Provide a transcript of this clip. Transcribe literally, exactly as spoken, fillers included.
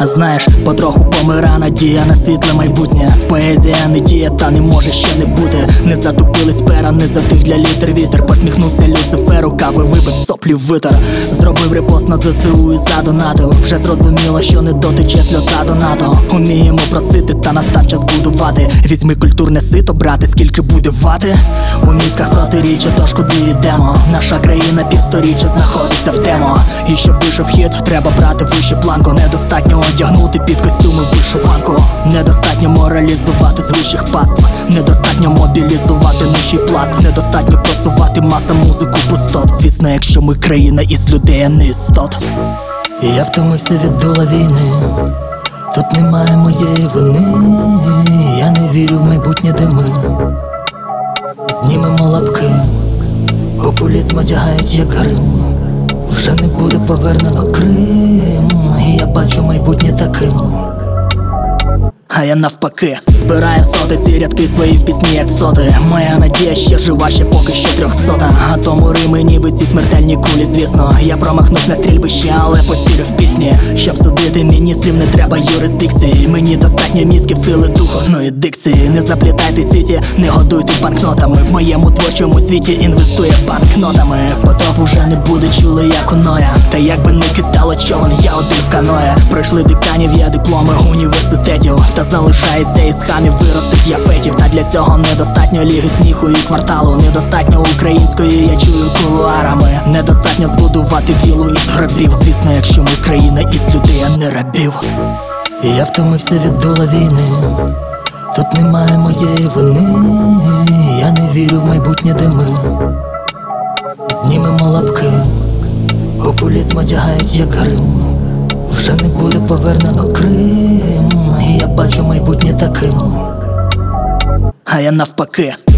А знаєш, потроху помира надія на світле майбутнє. Поезія не діє, та не може ще не бути. Не затупились пера, не затих для літер вітер. Посміхнувся Люциферу, кави випив, соплі витер. Зробив репост на ЗСУ і задонатив. Вже зрозуміло, що не дотече сльоза до НАТО. Уміємо просити, та настав час будувати. Візьми культурне сито, брати, скільки буде вати. У мізках протиріччя, тож куди йдемо? Наша країна півсторіччя знаходиться в тему. І щоб вийшов хід, треба брати вище планку. Недостатньо одягнути під костюми вишиванку. Недостатньо моралізувати з вищих паств. Недостатньо мобілізувати нижчий пласт. Недостатньо просувати маса музику пустот. Звісно, якщо ми країна із людей, а не істот. І я втомився від дула війни. Тут немає моєї вини. Я не вірю в майбутнє, де ми знімемо лапки. Популізм одягають як грим. Вже не буде повернено Крим. І я бачу майбутнє таким. А я навпаки збираю соти ці рядки свої в пісні, як соти. Моя надія ще жива, ще поки що трьохсота. А тому рими ніби ці смертельні кулі, звісно. Я промахнусь на стрільбище, але поцілю в пісні. Щоб судити міністрів, не треба юрисдикції. Мені достатньо мізків, сили духу, ну і дикції. Не заплітайте сіті, не годуйте банкнотами. В моєму творчому світі інвестує банкнотами. Потоп уже не буде, чули як у Ноя. Та якби не кидало човен, я один в каное. Пройшли деканів, є дипломи університетів. Та залишається із хамів виростить яфетів. Та для цього недостатньо ліги сміху і кварталу. Недостатньо української, я чую кулуарами. Недостатньо збудувати вілу із грабів. Звісно, якщо ми країна із людей, а не рабів. І я втомився від дула війни. Тут немає моєї вини. Я не вірю в майбутнє, де ми знімемо лапки. Популізм одягають як грим. Вже не буде повернено Крим. І я бачу майбутнє таким. А я навпаки